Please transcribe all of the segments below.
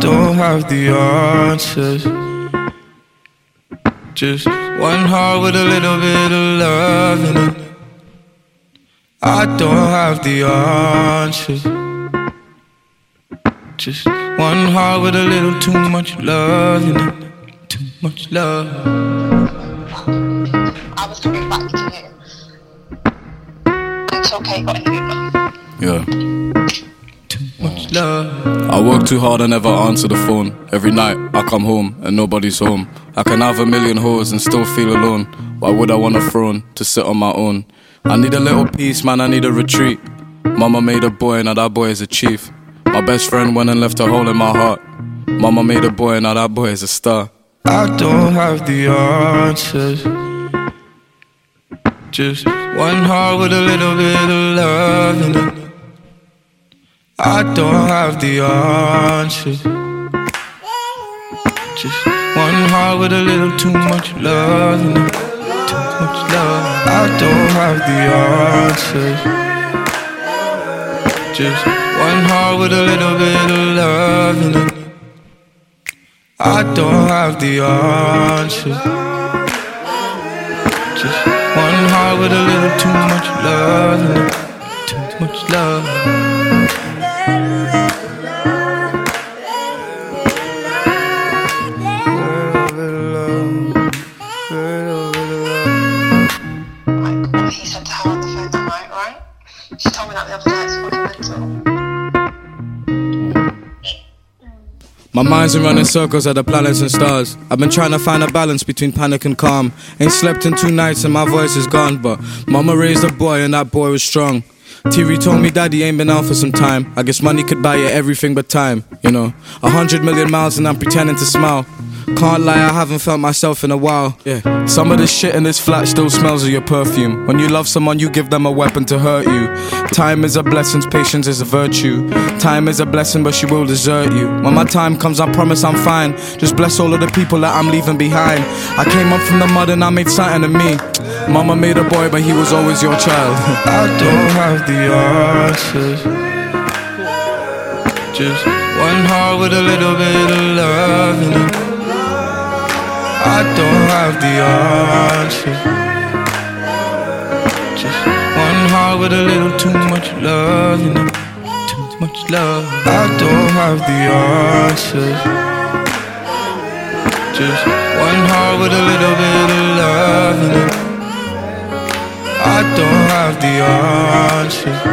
don't have the answers. Just one heart with a little bit of love in it. I don't have the answers. Just one heart with a little too much love in it. Too much love. I was coming back to you until Kate got in the Uber. Yeah. Too much love. I work too hard, I never answer the phone. Every night I come home and nobody's home. I can have a million hoes and still feel alone. Why would I want a throne to sit on my own? I need a little peace, man, I need a retreat. Mama made a boy, now that boy is a chief. My best friend went and left a hole in my heart. Mama made a boy, now that boy is a star. I don't have the answers. Just one heart with a little bit of love in it. I don't have the answers. Just one heart with a little too much love in it. Too much love. I don't have the answers. Just one heart with a little bit of love in it. I don't have the answers. Just one heart with a little too much love in it. Too much love. He said to her on the phone tonight, right? She told me that the other day. It's fucking mental. My mind's been running circles at the planets and stars. I've been trying to find a balance between panic and calm. Ain't slept in 2 nights and my voice is gone. But mama raised a boy and that boy was strong. Tiri told me daddy ain't been out for some time. I guess money could buy you everything but time, you know. 100 million miles and I'm pretending to smile. Can't lie, I haven't felt myself in a while. Yeah. Some of the shit in this flat still smells of your perfume. When you love someone, you give them a weapon to hurt you. Time is a blessing, patience is a virtue. Time is a blessing, but she will desert you. When my time comes, I promise I'm fine. Just bless all of the people that I'm leaving behind. I came up from the mud and I made something of me. Mama made a boy, but he was always your child. I don't have the answers. Just one heart with a little bit of love in it. I don't have the answers. Just one heart with a little too much love in it. Too much love. I don't have the answers. Just one heart with a little bit of love in it. I don't have the answers.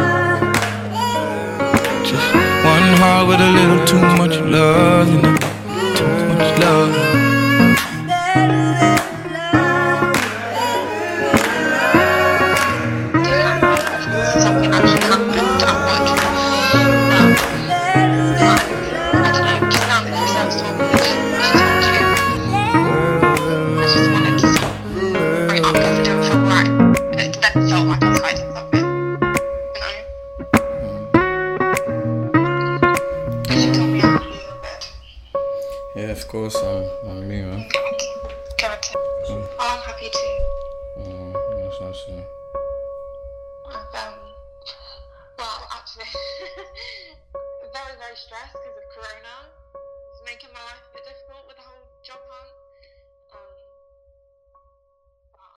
Just one heart with a little too much love in it. Too much love. Something actually happened at work. I don't know, just now that Chris was told me that she's not too. I just wanted to bring it up because it didn't feel right. It then felt like I was hiding something, you know? Could you tell me how you feel a bit? Yeah, of course, I'm me, man. Good. Oh, I'm happy too. That's nice to know. Well, actually, very, very stressed because of Corona. It's making my life a bit difficult with the whole job hunt.